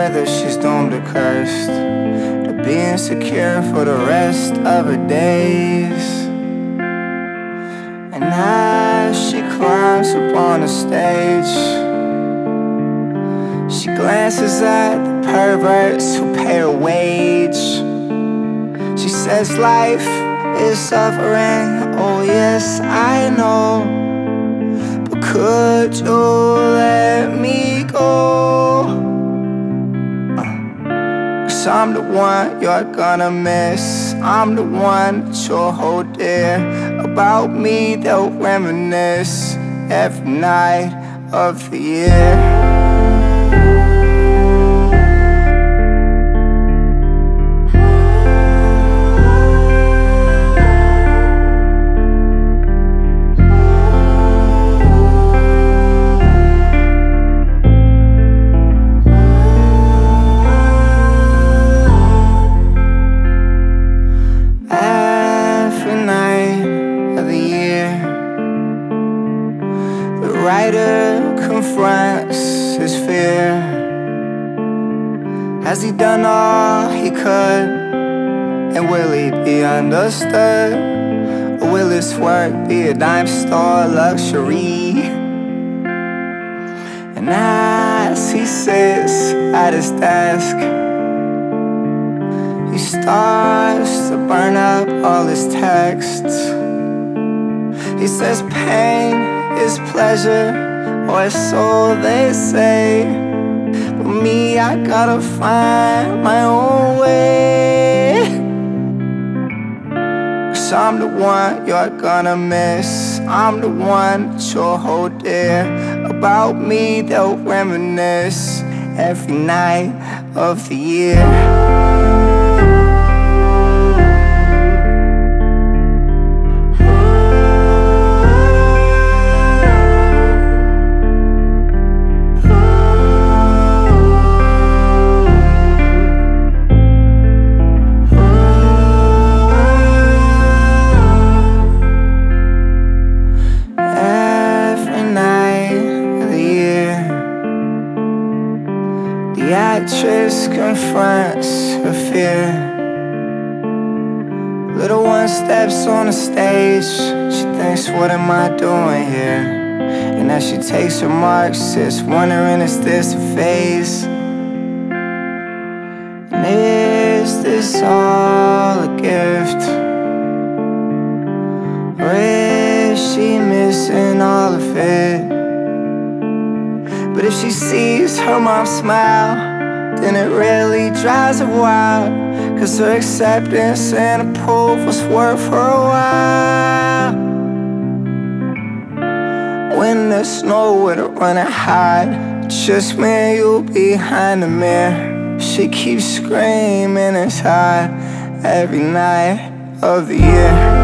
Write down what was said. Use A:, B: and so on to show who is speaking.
A: whether she's doomed or cursed to be insecure for the rest of her days. And as she climbs up on the stage, she glances at the perverts who pay her wage. She says life is suffering, oh yes I know, but could you let me go? 'Cause I'm the one you're gonna miss, I'm the one that you'll hold dear. About me they'll reminisce every night of the year. The writer confronts his fear. Has he done all he could? And will he be understood? Or will his work be a dime store luxury? And as he sits at his desk, he starts to burn up all his texts. He says pain is pleasure, or so they say. But me, I gotta find my own way. 'Cause I'm the one you're gonna miss, I'm the one that you'll hold dear. About me they'll reminisce every night of the year. The actress confronts her fear. Little one steps on the stage. She thinks, what am I doing here? And as she takes her mark, sits wondering, is this a phase? And is this all a gift? Or is she missing all of it? But if she sees her mom smile, then it really drives her wild. 'Cause her acceptance and approval's worth her a while. When there's nowhere to run and hide, just me and you behind the mirror. She keeps screaming inside every night of the year.